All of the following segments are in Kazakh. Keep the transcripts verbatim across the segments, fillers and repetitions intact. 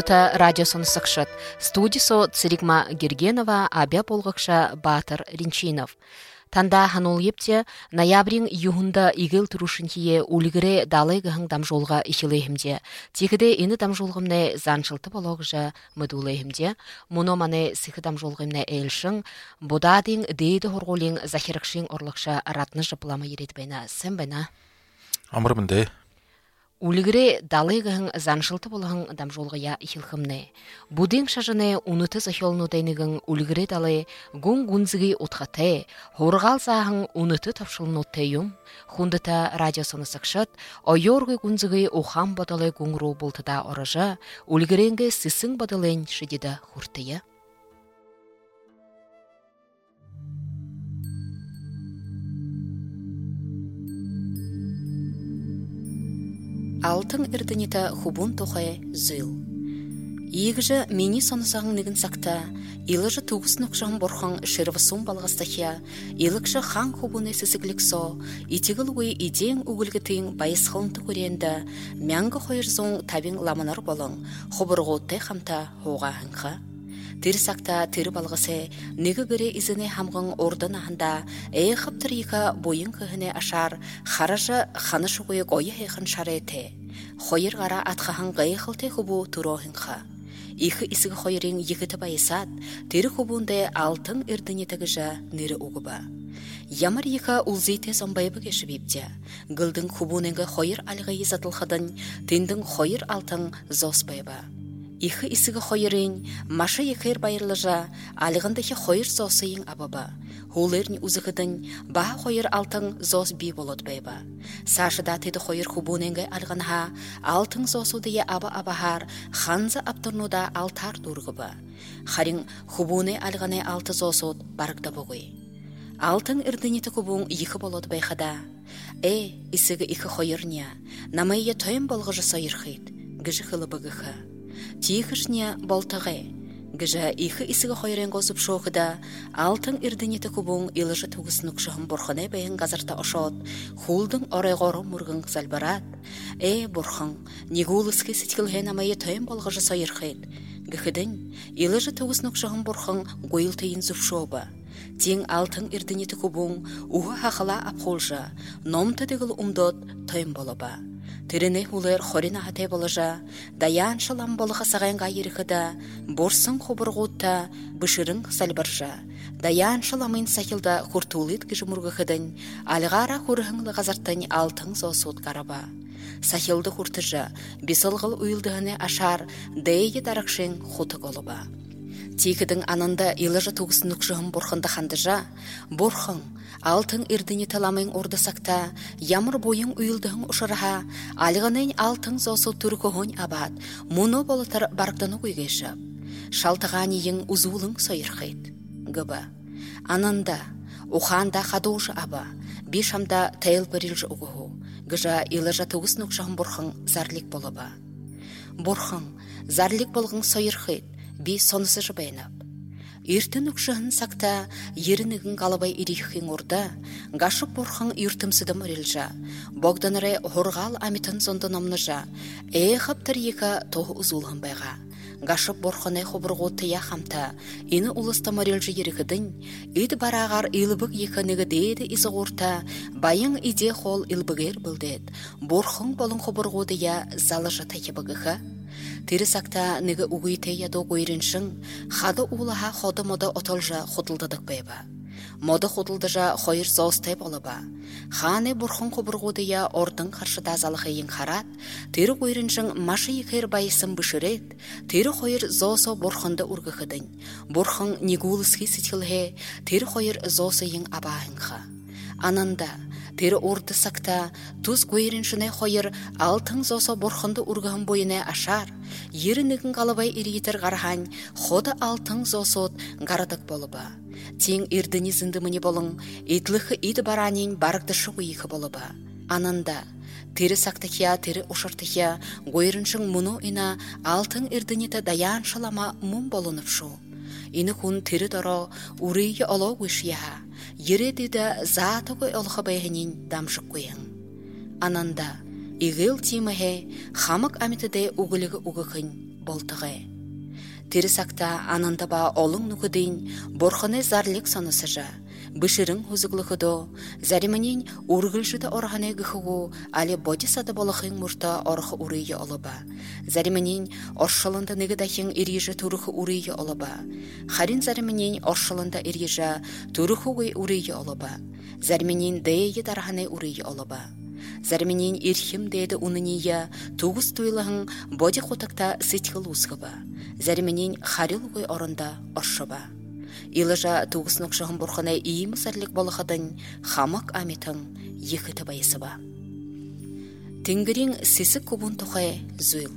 Хундаთა радиосын сықшыт. Студисо Циригма Гергенова, абя болғықша Батыр Ринчинов. Танда ханул епте ноябрин юхунда игыл турушынтие улгіре далы гыхың дамжолға ихилейхімде. Тегіде ені дамжолғымне заншылты болғыжа мұдулейхімде. Мұно мане сихы дамжолғымне әйілшің, бодадың дейді хорғолың захирықшың орлықша ратны жыпылама еретбейна. Сен бәйна? Амырмынде. Улгіре далы гыхың заншылты болғың дамжолғыя ихилхімне. Будың шажыне уныты захилну дайнығың улгіре далы гун гунзыгы отхате, хорғал сағың уныты тапшылын оттайым, хундыта радиосыны сықшыт, ойорғы гунзыгы охан бадалы гуңру болтыда орыжы, улгіренгі сысың бадалын шыдеді хуртыйы. Алтын ирдініті хубун тоқай зыл. Егіжі мені сонысағың нігін сақта, илыжы туғыс нүкшағын борхан шырвысун балғастахия, илікші хан хубуны сісіглік со, итігіл өй идең үгілгітің байыз қылынты көренді, мәңгі қойыр зоң табин ламанар болың, хубырғы оттай қамта хоға хынға. Тір сақта тірі балғысы, негі гірі изіне хамғың ордын ағында, әйіқіп тіріға бойын күйіне ашар, қаражы қаны шуғы қойы әйқын шареті. Хойыр ғара атқахан ғайықылты хубу тұру хынға. Иқы ісігі хойырын екіті байысат, тірі хубунды алтын үрдінетігі жа нері ұғыба. Ямар иқа ұлзейте зомбайбы кешібепте. Гылдың хубуныңғы хойыр алғы езатылғадың, тендің хойыр алтын зоспайба. Иқы ісігі хойырын, машы екір байырлыжа, алығындығы хойыр зосыйын абаба. Хулерін ұзықыдың, ба хойыр алтын зос бей болот байба. Сашыда теді хойыр хубуныңғы алғанға, алтын зосудығы аба-абахар, ханзы аптырнуда алтар дұрғыба. Харин хубуны алғаны алты зосуд барықда бұғый. Алтын үрдінеті хубун иқы болот байқада. Э, ісігі иқы хойырня, намайы тойын болғыжы сайырхид, гіжі қылы бұғықы. Тиқышне болтығы. Гіжі иқы ісігі хойрен қосып шоқыда, алтын үрдінеті күбің илыжы туғыс нүкшіғын бұрхыны бәйін ғазарта ошот, хулдың орайғоры мұрғын залбарат. Э, бұрхын, негулыскі сеткілген амайы тойын болғыжы сайырхид. Гіхідің, илыжы туғыс нүкшіғын бұрхын ғойыл тейін зұпшоба. Тең алтын үрдінеті күбің уғы хақыла апқолжа, номты дегіл умдот тойын болаба. Тіріне хулер хорина хате болыжа, даян шалам болыға сағайынға еріхіда, борсын қобырғутта, бішірін салбаржа, даян шаламын сахилда хуртулит кіші мұрғықыдың, алғара хурғыңлы ғазартын алтын зосуд қараба. Сахилды хуртыжа, бесылғыл уйылдығыны ашар, дейгі дарақшын хуты қолыба. Текідің анында илыжы туғысын нүкшіғын борхынды қандыжа, борхын, алтын үрдіні таламын орды сақта, ямыр бойын үйілдіғын ұшыраға, алғанын алтын зосу түркіғын абад, мұны болытыр барқданы көйгешіп. Шалтыған ең ұзулың сойырқайд. Гыба. Анында, ұқанда қадужы аба, бешамда тәйіл бірілжі ұғығу, гыжа илыжы туғыс нүкшіғын борхын зарлик болыба. Борхын, зарлик болғын сойырқайд, би сонысы жыбайнап. Иртін үкшіғын сақта, ерінігін қалабай ирихін орда, ғашып борхың үртімсідім өрелжа, богданыры ғорғал амитын зонды номныжа, әйіғіп тірігі тоғы ұзулғын байға. Ғашып борхыны қобырғу тыя қамта, ені ұлыстам өрелжі ерігідің, үйді барағар илбік екінігі дейді ізі орта, байың иде қол илбігер білдет, борхың болың қобырғу дия залыжы тайыбығығы. Тері сақта неге уғыйте ядо қойріншің, қады улаға ходы моды отылжа құтылдыдық бейба. Моды құтылдыжа қойыр зостай болыба. Ханы бұрхын қобырғудыя ордың қаршыда залықайын қарат, тері қойріншің машы екер байысын бүшірет, тері қойыр зосо бұрхынды ұрғықыдың. Бұрхын негулысқи сетілге, тері қойыр зосыйын абағынға. Ананда, тері орды сақта, тұз көйріншіне қойыр алтын зосо бұрхынды ұрғын бойыне ашар, ерінігін қалабай иргетір ғарған, ходы алтын зосот ғарадық болыба. Тең ирдіні зіндіміне болың, итліқі иді баранен барықты шығу екі болыба. Ананда, тері сақтықия, тері ұшыртықия, көйріншің мұны ина алтын ирдінеті даян шалама мұн болынып шу. Ини күн тері дұры ұрейі олу өшияға, ередеді затығы олғы байғынен дамшық көйін. Ананда, игыл тимахе хамак амитede угылығы угықын болтығы. Тирисакта ананда ба олың нукудин борханы зарлик сонысыжа, бішірің хузыглықыдо, зәримінен ургылжыда орғаны гіхугу, али бодисады болықын мұрта орғы урыйы олыба. Зәримінен оршылында нігідахин ирежі турықы урыйы олыба. Харин зәримінен оршылында ирежі турықы урыйы олыба. Зәримінен дейі дарғаны урыйы олыба. Зәрменен ирхим дейді уныния туғыз туйлығын боди қотақта сетхіл ұзғыба. Зәрменен харил ғой орында оршыба. Илыжа туғыз нұқшығын бұрқына ии мұсарлік болықыдың хамақ аметің екіті байысыба. Тенгірің сесі көбін тұқай зұйл.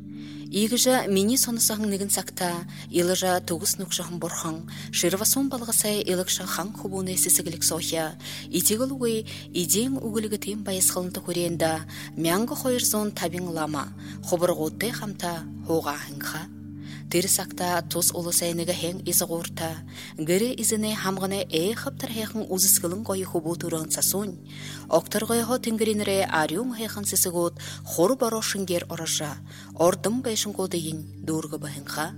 Игіжа мені сонысағын нігін сақта, илыжа туғыз нұқшығын бұрқын, шырвасон балғысай илықша хан көбуны сесігілік сохия, итегіл өй идең үгілігі тем байысқылынды көренді, мәңгі қойырзон табин лама, қобырғотты қамта хоға хыңға. Тирисакта тос олысайныға хең езі ғорта, гірі ізіне хамғыны әй қаптар хеқін ұзыскылын қойы хубу тұрын сасон, оқтар қойғы тенгірінірі арюң хеқін сесі ғот қоры баро шынгер оража, ордым байшын қодайын дұрғы бағынға.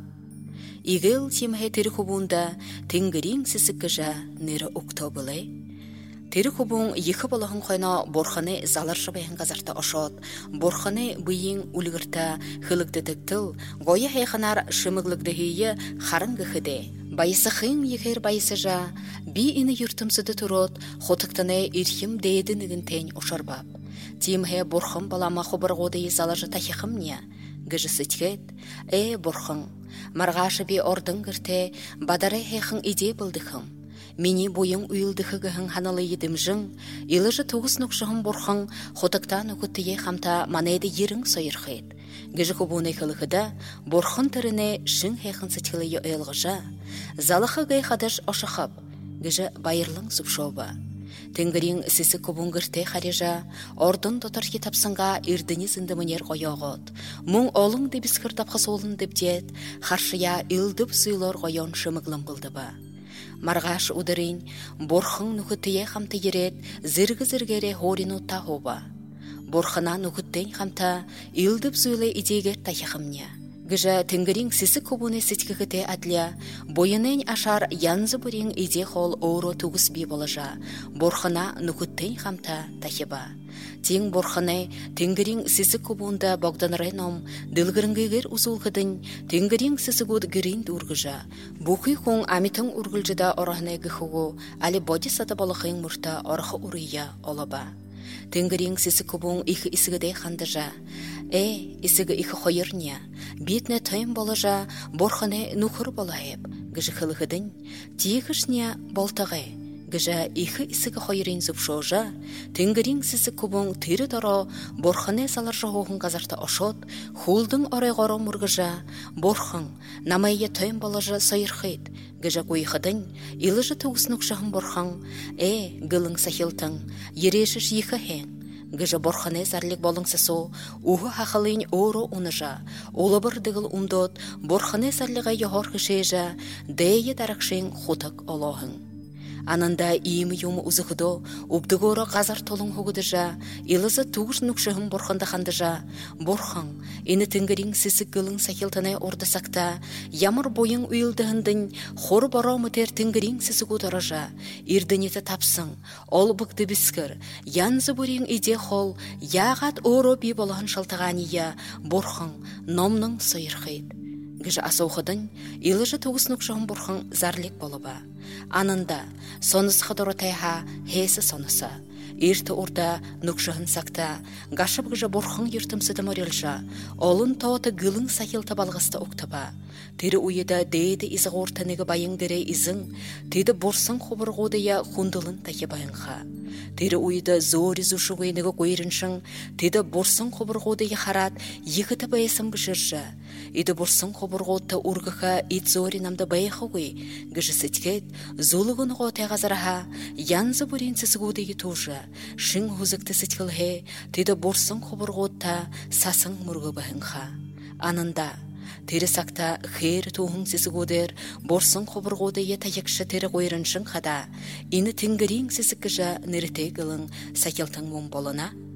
Игіл темхе тері хубуында тенгірін сесі кіжа нері ұқта бұлай. Тері хубуң екі болығын қойна борханы заларшы байын ғазарта ошот, борханы бұйын үлгірта хылықты тіктіл, ғойы хайқанар шымыглықты хейі қарыңғы хыды. Байысы хың егер байысы жа, би іні юртымсыды тұрот, хотықтаны ирхим дейді нігін тән ошарбап. Тимхе борхым балама хобыр ғодайы заларжы тахиқым не? Гіжі сетхет, э борхым, марғашы бе ордың гірте, бадары хайқын иде бұлдықым. Мені бойың үйілдіхігіхің ханалы едім жың, илыжы туғыз нұқшығын бұрхың, хотықтан үкіттіе қамта манайды ерің сойырхет. Гіжі көбуны қылықыда, бұрхын түріне шың хейхін сетхілі өйілғыжа, залықы ғайқадыш ошықып, гіжі байырлың сұпшоба. Тенгірін сесі көбуңгірте қарежа, ордын дотар кетапсынға ирдіні зіндімінер қойоғыд. Мұң олың дебіскір тапқыс олын дептет, қаршыя илдіп сұйлар қойон шымыглым қылды ба. Марғаш удырын, борхың нүкіттіе қамты ерет, зіргі-зіргері хорин ұтта хоба. Борхына нүкіттен қамта, илдіп зөйлі идегер тайықымне. Гіжа тенгірін сесі көбуны сеткігіте әділі, бойынен ашар янзы бүрін иде қол оро туғыз бей болажа, борхына нүкіттен қамта тайыба. Тең борханы тенгірін сесі көбуында бағданырай ном, дылгірінгегер ұзулғыдың, тенгірін сесі көд гірін дұрғыжа. Бұқи қоң амитың үргілжіда орағына гіхуғу, әлі боди сады болықың мұрта орғы ұрыя олаба. Тенгірін сесі көбуң иқы ісігіде қандыжа. Э, ісігі иқы қойырния, бетіне тайым болажа, борханы нүкір болайып, гіжі қылығыдың, тегішне болтағы. Гіжа иқы ісігі қойырын зұпшожа, тенгірін сесі көбуң тері дара, борханы салар жоғын ғазарта ошот, хулдың орай ғоро мұргыжа, борхың, намайе тайым болажа сайырхайд, гіжа қойықыдың, илыжы туғысынық жағын борхың, э, гылың сахилтың, ерешіш иқы хең. Гіжа борханы зарлик болыңсысо, уғы хақылын оро уныжа, олы бір дығыл умдот, борханы зарлиға яғар кішежа, дейі дарақшын хутық олағың. Ананда иімі юмы ұзықыдо, ұбдығора ғазар толың хоғыдыжа, илызы туғыш нүкшығын борхында қандыжа, борхың, ені тінгірін сесі гылың сахилтанай ордасақта, ямыр бойың үйілдігіндің, қоры бара мұтер тінгірін сесі көдіража, ирдінеті тапсың, ол бұқты біскір, янзы бүрін иде қол, яғат оро бей болағын шалтағания, борхың, номның сойырхайд. Гіжі асауқыдың, илыжы туғыс нүкшығын бұрхың зарлик болыба. Анында, соныс қыдыры тайға хесі сонысы. Ерті орда нүкшығын сақта, ғашып гіжі бұрхың ертімсіді мөрелжа, олын тауаты гылың сахилта балғысты ұқтыба. Тері уйыда дейді изі ғортаныға байың дірей изің, теді бұрсын қобырғодыя құндылын тайы байыңға. Тері уйыда зори зушығыйныға қойырыншың, теді бұрсын қобырғодыя харат, екіті байысым гішіржі. Иді бұрсын қобырғодта ұрғыға ит зори намды байықы ғой, гіші сеткет, зулығын ғотай ғазараға, янзы бүренсіз ғодайы тұжы, шың ғузықты сеткілге, теді бұрсын қобырғодта сасың мұрғы байыңға. Анында, тері сақта хейр туғың сесі көдер, борсын қобырғодайы тайықшы тері қойырыншың қада, ині тінгірің сесі кіжа ніріте гілің сакелтың мұң болына.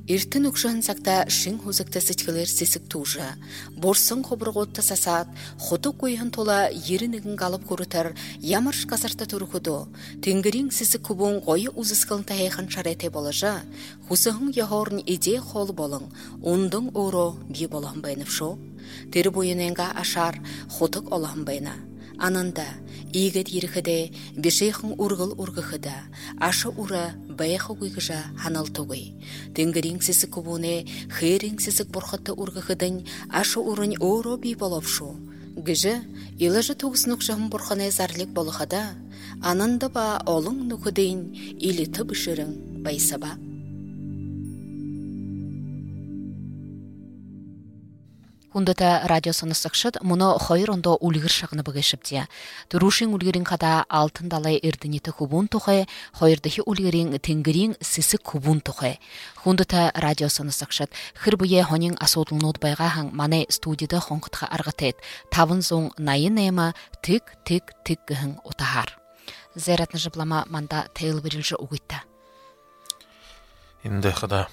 Иртін үкшін сақта шың хузыкта сычкілер сесік тужа. Борсын қобырғотты сасат, хоты қойын тола ерінігін қалып көрітір, ямырш қасарта тұрықыды. Тенгірін сесік күбін қойы ұзыскылын тайхан шарете болажа. Хусығын яғорын еде қол болың, ондың оро бе болан байнып шо. Тері бойыненға ашар, хотық олан байна. Ананда, игет еріхіде, бешейхің урғыл урғықыда, ашы ура байқы көйгіжа ханал тоғый. Тенгірің сесік күбуне, херің сесік бұрқытты урғықыдың, ашы урын оро бей болып шу. Гіжі, илажы тоғыз нүкшағын бұрқаны зарлік болықада, ананда ба олың нүкідейін, илі тұбышырың байсаба. Хундата радио сонысықшыд, мұны қойыр ондо үлгір шағыны бұғышыпте. Тұрушын үлгірін қада алтын далай ердінеті күбун тұхай, қойырдығы үлгірін тенгірін сісі күбун тұхай. Хундата радио сонысықшыд, хыр бұе хонин асудылын отбайға хаң маны студияда қонқытқа арғытет. Тавын зоң найын ема тік-тік-тік гіхін отахар. Зайратны жыблама манда тәйіл бірілжі ұғытта. Инді қада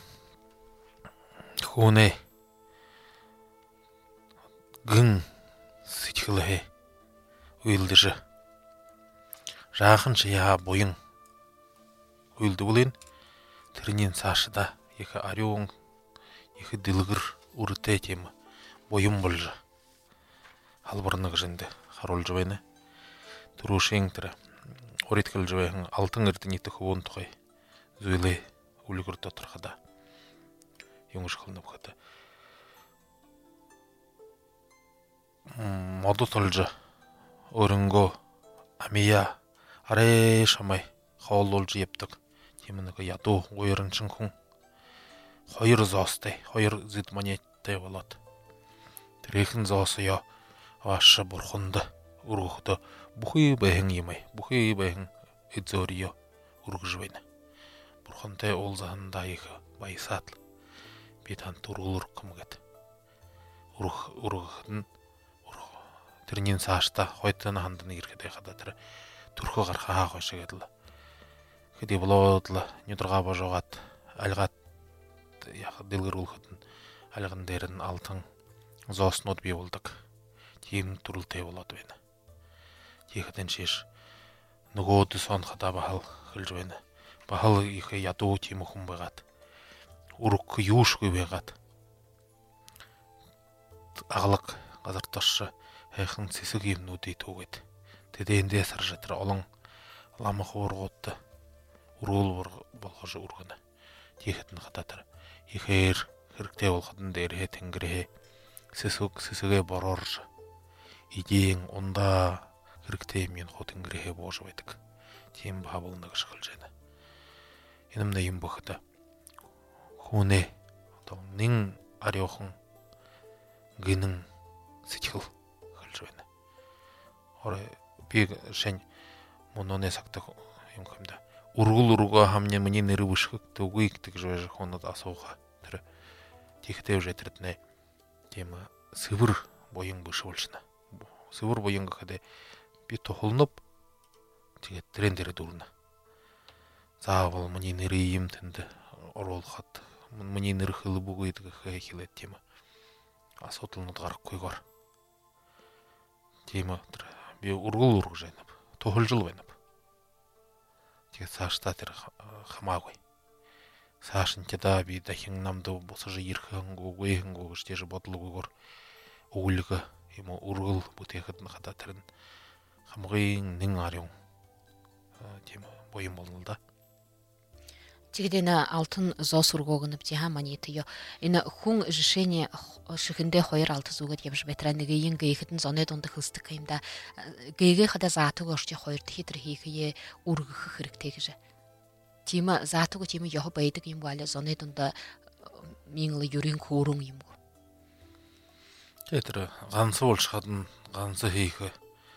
хуне гын сычкылы уйлдыжы. Жақын жия бойың уйлды болын, тірінен сашыда екі арёң, екі дылғыр ұрыты темі бойым болжы. Албырнығы жынды қарол жывайны. Тұрушың тірі ориткіл жывайын алтын үрдінеті құбын тұқай зөйлі үлгірді тұрғада. Еңіш қылынып қыды. Моду толжы, өрінгі, амия, арай шамай, қауыл олжы ептік. Темінігі яду ойырын шынқын. Қойыр зостай, қойыр зидманеттай болады. Тірекін зосы я, ашы бұрқынды, ұрғыды, бұхы бәйін емай, бұхы бәйін өдзөрі я, ұрғы жывайны. Бұрқындай ол зағында егі байсатлы, бетан тұрғылыр қымғады. Ұрғыдың Тірінен сашта қойтын андыны еркеде қадатыры түркі қарқаға қойшы кеділі. Кеде бұлауыдылы, нөдірға божоғат, әлғат, дылғыр ұлғыдың әлғындерін алтын зосын от бей болдық. Тегін тұрылтай болады бені. Тегіден шеш, нүгоды сон қада бағыл қылжы бені. Бағыл егі яту темі құм бағат. Ұрық юш көбеғат. Ағылық қазырташы Әйхін сесі кеймін өдей тоғайды. Тедейінде әсір жатыр олың ламықы ұрғытты. Ұрғыл болғыжы ұрғыны. Текетін қадатыр. Ехер кірікте болғыдың дәрі тәңгірі. Сесіге бароржы. Идең онда кірікте мен қотыңгірі божы бәдік. Тем баға болындағы шықыл жайны. Енімді ем бұқыды. Хуне. Нің арёқың гының сетіл. Орай бег шень мононе сакта емкамда. Ургул уруга хамне мне ныры вышхык тугык тык жойжы хонат асуға. Тірі текіте уже тірітіне тема сывыр бойың бұшы болшына. Сывыр бойыңға қаде бе тоқылынып тегет трендері дұрына. Завал мне ныры ем тінді орол қат. Мне ныры хылы бұғы едігі қай келет тема. Асотылынат ғарық қойғар. Тема тірі бе ургул ург жайнап, тоғыл жыл байнап. Тегет сашта тірі хамағой. Сашын теда бе дахин намды босы жы ерхің ғойхың ғойғыш тежі ботылы ғойғыр оғылығы ема ургул бұтеғыдың қада тірін хамғойың нің арың тема бойым болынылда. Тегедені алтын зос ургоғынып деға манеті ё. Ені хуң жішене шықынде қойыр алты зуғыд ебіш бәтірәндігі ең гейхетін зонет онды қылсты қайымда. Гейге қада заты ғоште қойырды хетір хейхие ургығы қырықтегі жа. Тема заты ғо тема яғы байдық ем ғалі зонет онда меңілі юрин көрің ем ғо. Кетірі ғансы ол шығадын ғансы хейхі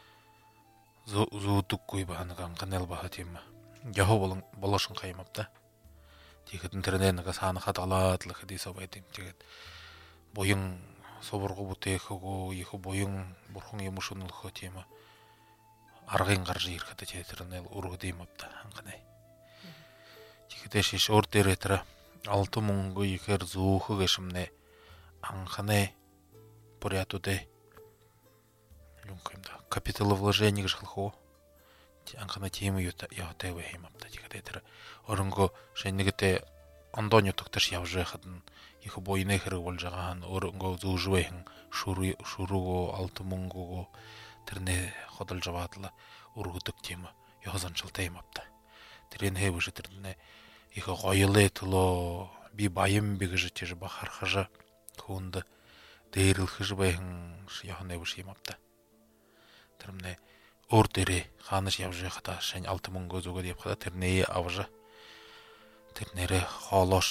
зуыдық көй бағаны ғанған әл баға тема. Яғы болашын қаймапта. Тегетін тіріненігі саны қаталатлығы дейсі байдым. Тегет бойың собырғы бұтеқі ғо, егі бойың бұрқың емушынылығы тема. Арғын қаржы еркеті тетірінел ұрғы деймапта. Анғанай. Тегеті шеш ор деретірі алты мыңғы егер зуухы кешімне аңқаны порядуде люмкаймда капиталовложение гышылхо аңқаны темы яғатай вайхимапта дегадетір орынғы жәнігіте ондоню тоқташ явжы қадын екі бойына хірі бол жағахан орынғы зуужы вайхын шуруго алты мыңғы тірне қодыл жабатылы ургудық темы яғызаншыл таймапта тірен хебіші тіріне екі қойылы тұлы би байым бігіжі тежі бақарқыжы қуынды дейрілхіжі байхын яғын хебіші емапта тірімне ор дері қаныш явжы қата шән алты мың көзуға деп қада тірнеи авжы тірнері қолош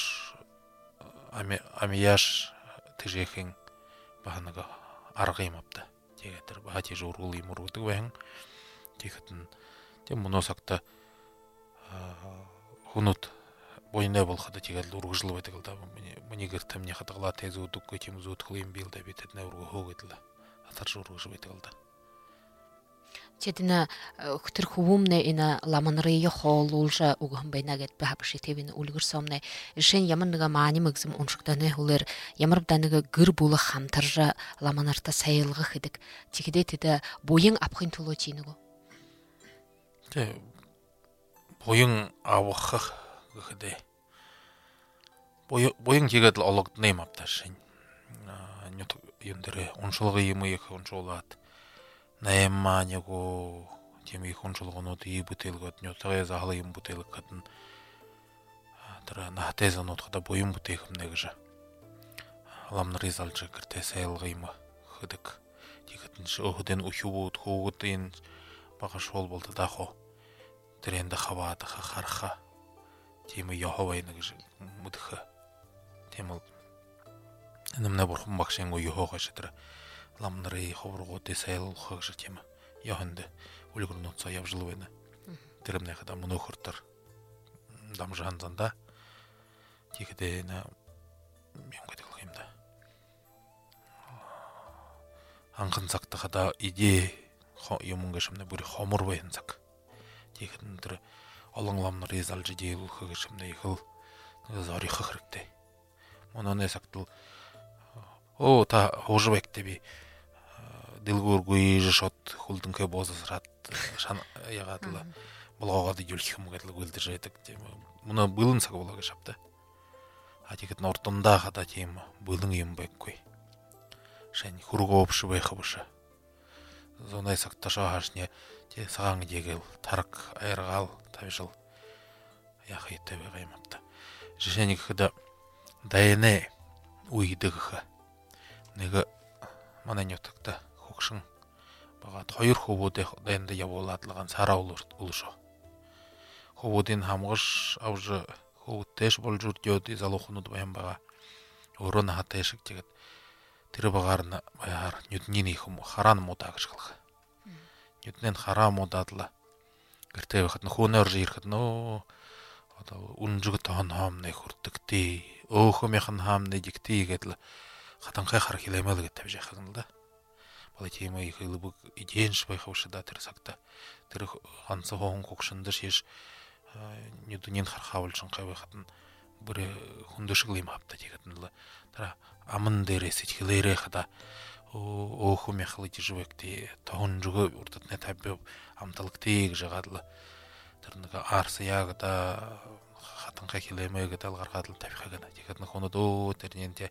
амияш тежекін бағаныға арғы емапта тегетір баға тежі ұрғылы ем ұрғыды байхын тегетін тем мұны сақта хунут бойында болхада тегел ургыжлы байтыгылда мне гыртам не хатагла тезу дукко тем зут хлым билда битетне ургы хогытла атаржы ургыжы байтыгылда Тедина хтыр хувумне ина ламанрые холулжа угам байнагет бахапши тевин улгырсомне шен яманныга маани мыгзым оншуктаны улер ямарбданыга гыр булы хамтаржа ламанарта сайылгы хидик тигиде теде бойың апхын туло тинуго те бойың авахх гыхде бойың тегетл олог неймапта шен нют юндере оншулгы йымы екі оншулат наемманего теми хончулгоно ди бутылгот нютага захлыйым бутылык катын тра нахтеза нотхада бойым бутыхымнегже ламнры залжы кирте сайылгыймы хыдык тигетинши охден ухубут хугутин багашол болду дахо тренде хавата харха теми яховайнегже мудха темел нэмнэ бурхан багшингу яхога шитра ламнары ховруго десайл хагжы тема яхынды өлгірнотса явжылывайны тірімне қада мұны құрттыр дамжанзанда текеде на мен көтелгеймді аңқын сақты қада иде емунгешімді бүрі хомыр байынсак текетін түрі олың ламнары езалжы дейл хагышымды ехыл зори хықырыкте мұны не сақтыл о та хожы бәктеби дилгур гуйжы шот хулдың кө бозысырат шан яғатылы бұлғағады юлхим ғадылы гөлді жайдық мұны бұлын сағы болағы шапты атекетін ортында қада тема бұлың ем бәк көй шән хұрғы опшы бәйқы бұшы зонай сақташа ғашне те саған дегіл тарық айырғал табжыл яқы етті бәй ғаймапты жешәнік қыда дайыне уйдығы неге манан йотыкта хокшың бага тойыр хободе дайында яболадылган сара улушо хободин хамгыш авжы хоботтеш болжур жөд изалохунуд баян бага орон хатешик тегет тире багарна баяр нютнини хум харан модагыш кылга нютнен хара модадла гэртэ хатна хонор жирхатно ата унжуг таан хамны хуртыкти өөхөмяхан хамны дикти гэдл хатанхай хар хилемелге табжа хагнда бала тема ихылы бу иденш байхавшыда тирсакта тир ханса хон кокшында шеш нютнен хар хавылшын кайбы хатын бір хундышыглым апта дегетнлы тара амын дересе хилере хада өөхөмяхлы жибекти таунжугы уртатне табып амталыкты жагадлы тирнага арсы ягда хатанхай хилемеге талгаргадыл табихагана дегетн хону до терненте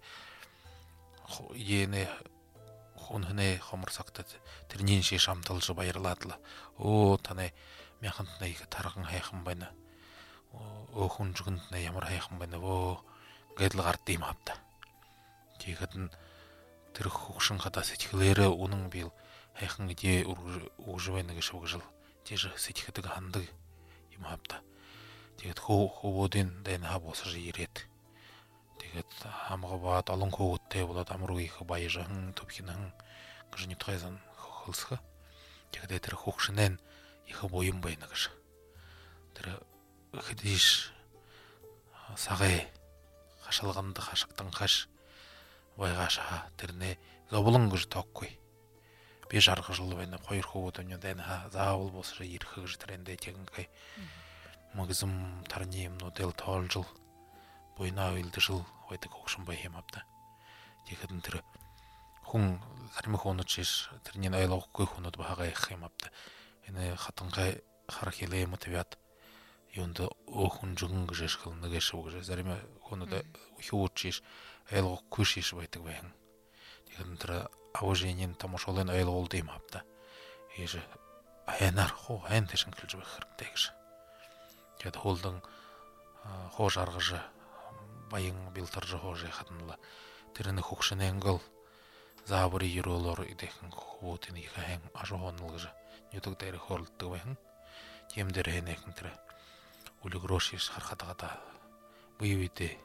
ене хонхне хомырсакта тернен шеш амталжы байырладылы о таны мяхантна иге таргын хайхын байна о хунжугынтна ямар хайхын байна о гэдл гардым апта дегетн тэр хукшын хата сэтхлере унын бил хайхын иде угжыбайныгы шогжыл теже сэтхэтэг ханды им апта дегет хо хободин дэн хабосы жирет дегет хамга бат алын когутте болот амру их байжан топхинан гжни тайзан хылсха дегет тэр хукшынен их боюм байныгыш тэр хидиш сагай хашалганды хашыктан хаш байгаша тэрне забулын гыж токкой беш аргы жылы байна койр хободон дэн ха заавыл болсы ирхыгыж тренде тегинкай магзым тарнем нодел толжыл бойна уйлды жыл вайда кокшын байхем апта. Текетін түрі хүн зармы хонот шеш тэрнен айлог кой хонот бага ихем апта. Эне хатынга харахиле мотиват юнда охун жугун гжеш кылны геше гже зармы хонода ухуучиш айлог кушиш вайда байхан. Текетін түрі авоженен тамашолен айлог ол дейм апта. Еже айнар хо айн тешин кылжы бахыр дегеш. Жада холдың хош аргыжы байың билтыржы хожы хатынла. Тэрэн хукшын энгл забыры юролор идехин хутын ихаэн ажоонылгыжы. Нютук дайры хорлддаг байхан. Темдер хэнэхин тэрэ улигрошиш хархатагата быйвиде.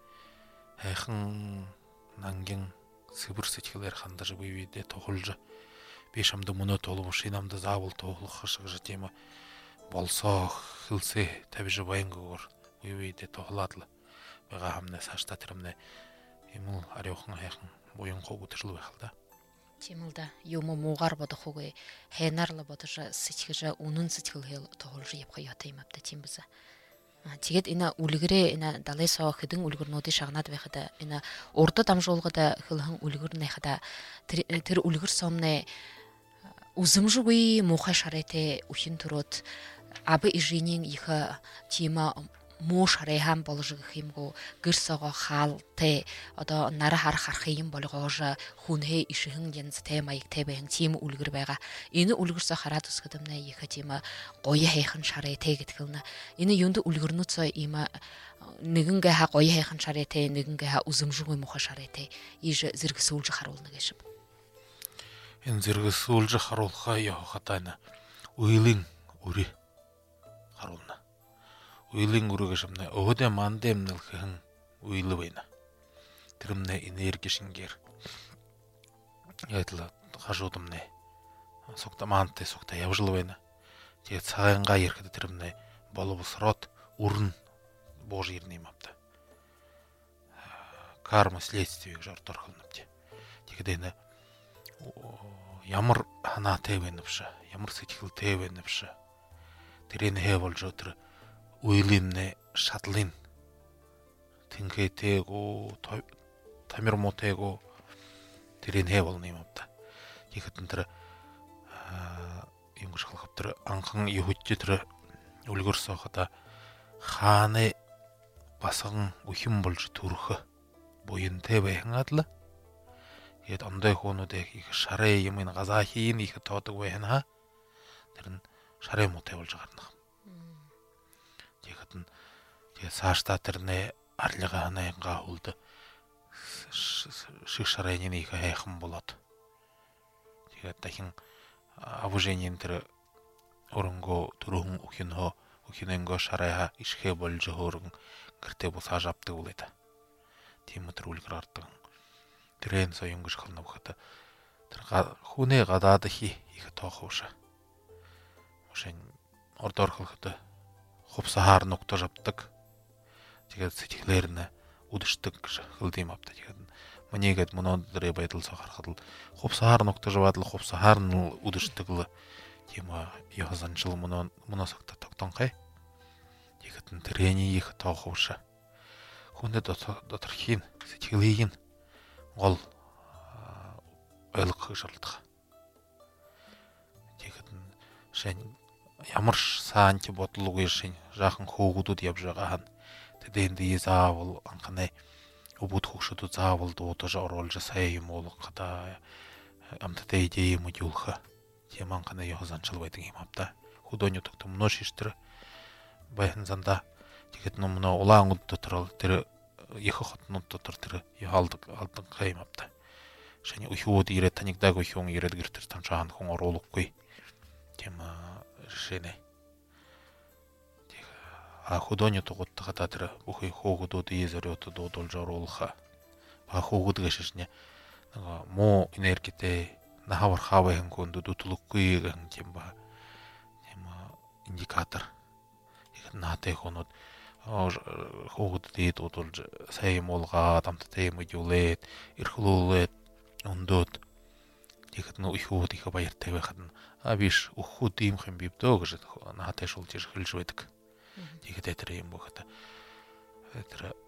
Хайхан нанген сыбыр сэтхилер хандажы быйвиде тохулжы. Бешамды мұны толы шинамды забыл тоғылы қышығыжы тема болса хылсы табижы байыңғы ғыр бүйвейде тоғыладылы бәға хамны сашта тірімні еміл арёқын аяқын бойын қоғы түжілі бәқылда. Темілді юмы мұғар бады қоғы хайнарлы бадыжы сетхіжі унын сетхілгел тоғылжы епқа ятайымапты тембізі. Тегет ина үлгіре ина далай саға хыдың үлгір ноды шағынады бәқіді. Ина орды дамжолғыда хылғын үлгір näхіда тір үлгір сомны узымжы гуи муха шарете ухин турот абы ижинин иха тема мо шарехам болжы химго гырсага хал те ода нара хар хархим болгожа хунхе ишихин янз тема ик тебен тема үлгір байга ини үлгірсө харатус кадымна иха тема гойы хайхан шарете гиткылна ини юнду үлгірнуцо има нэгэнгэ ха гойы хайхан шарете нэгэнгэ ха узымжы гуи муха шарете иж зиргсүүлжы харулна гэшип. Эн зиргс улжы харулха яхатайна уйлин ури харулна. Уйлин ури гэшимне оде мандемнэл хэн уйлы байна. Тэрэмнэ энерги шингэр. Ятла хажуудамнэ. Сокта манте сокта явжыл байна. Тэгээ цагаанга ирэхэд тэрэмнэ боловсрот урн божий ирнэмапта. Карма следствие жорторхолнапте. Тэгдэнэ ямар хана тэвэнэвша, ямар сэтгэл тэвэнэвша. Тэрэн хэволж өтөр уйлиннэ шатлын. Тинхэтэгу тамир мотэгу тэрэн хэволны юмапта. Тэгэхэд тэр юмгш халхаптэр анхан юхутти тэр үлгөрсөөхөдө хааны басган үхэн болж төрөх буянтэй байхан адла. Тэгэд ондай хуунуудыг их шарэ юм ин газахийн их тоодог байна. Тэр нь шарэ муутай болж гарнах. Тэгэхэд нь тэгээ цаашдаа тэрнээ арлага ханаянга хулд шиг шарайны их хайхан болоод. Тэгээд дахин авуженийн тэр өрөнгөө төрөн үхинөө үхинэнго шарайха ишхэ болж хөөрөн гэртээ бусааж авдаг үлээд. Тийм өтер үлгэр гардаг. Тэрэн соёнгош халнавхата тэр хүнээ гадаад хи их тоохвша. Ушин ордорхолхот хувсахаар нугтаж авдаг. Тэгээд сэтгэлээр нь үдшдэг хөлдөм авдаг. Тэгээд манийгэд монодрэ байдал сохархад хувсахаар нугтаж аваад л хувсахаар нь үдшдэг л тийм яхазанчил моноо моносогт тогтонхай. Тэгээд тэрэний их тоохвша. Хүнээ дотор хийн сэтгэлийг нь гол ойлгох шаардлагатай. Тэгэхэд шин ямар саанч бодлогын шин жаахан хөөгдүүд явж байгаа хан. Тэдэнд заавал анхны өвд хөвшөд заавал дуудаж оруулж сая юм болгохта амттай идея юм юулха. Тийм анхны яхазанчил байдаг юм авта. Хөдөөний тогт өмнөш штэр баян занда тэгэхэд нөмнө улаан үд дотор тэр их хотнууд дотор тэр яалдаг алдан хайм авта. Шани ухууд ирээд танигдаг ухуун ирээд гэртэр тамчаан хүн оруулахгүй. Тийм шэнэ. Тэг а хөдөөний тугуудтахаа тэр бүхий хөөгдүүд ийзөриөд дуудулж оруулах. Ба хөөгд гэшшнэ. Нөгөө муу энергитэй нахавар хаваа хөнгөнд дутулгүй гэн тийм ба. Тийм индикатор. Яг наатай хонод хөөгдөд дуудулж сайн юм уулгаад амттай юм юулээд эрхлүүлээд өндөөд тэгэхэд нөө их хүүд их баяртай байхад нь а биш өхүүд юм хэм бивдөө гэж наатай шулж ирхэлж байдаг. Тэгэхэд тэр юм бохот тэр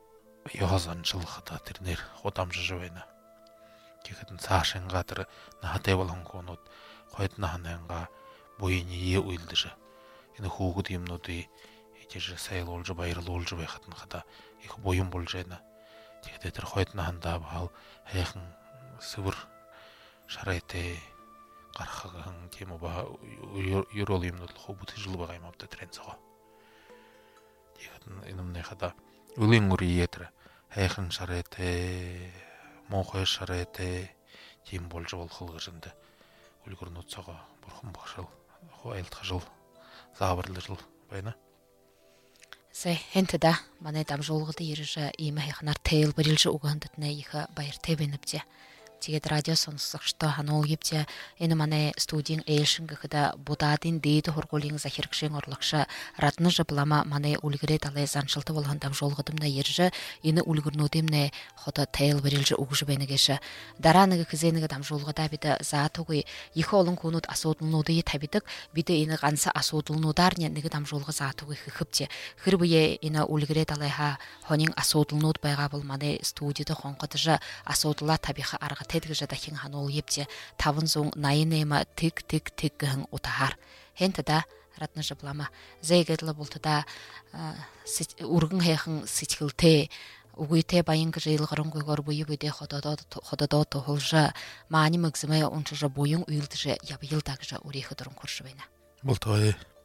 Язан жылғыда тернер ходам жывайна. Кекетін сашын қатыры нағатай болан конут, қойт нағанайынға бойыне е уйлдыжы. Ені хуғы деймнуды, етежі сайыл олжы байырыл олжы байқатын қада, екі бойын болжайна. Текететір қойт нағанда бағал, аяқын сывыр шарайты қарқығын темі баға үйрол емнуды хобуты жылы бағаймапты трен соға. Текетін енімне қада өлең үрі етірі, аяқын шарайты, моқой шарайты тем болжы бол қылғы жынды. Өлгірін ұтсаға бұрқын бақшыл, айлтқа жыл, забырлы жыл байна. Сәй, хентіда, маны дам жолғыды еріжі емі хайқынар тәйіл бірілжі ұғандытына егі байыр тәбеніпте. Тегет радио сонсықшты ханол епте, ені маны студиян әйшінгі қыда бұдадын дейді хорголин захиркшен орлықшы ратны жыблама маны үлгірет алай заншылты болғандам жолғыдымна ержі, ені үлгірнудемне хода тәйіл бірілжі ұғжы бәнігеші. Дараныгы кізенігі дам жолғыда біді заатуғы ехі олын конут асудылнуды табидік, біді ені ғанса асудылнударне нігі дам жолғы заатуғы хықыпте. Хырбые ені үлгірет алайға хонин асудылнуд байға бұл маны студияды қонқытыжы асудыла табиқы арғы тедгі жадахин ханол епте тавын зоң найынема тик-тик-тик гің утахар. Хентіда ратны жыблама. Зайгедлі болтыда ургын хайқын сетхілте, угүйте байынғы жайлығырын көйгөр бұйы бөйде ходадо тұхылжы, маны мүгзімай ончыжы бойын үйілдіжі ябы елдағыжы урейхі дұрын көрші бәйна. Болтағай.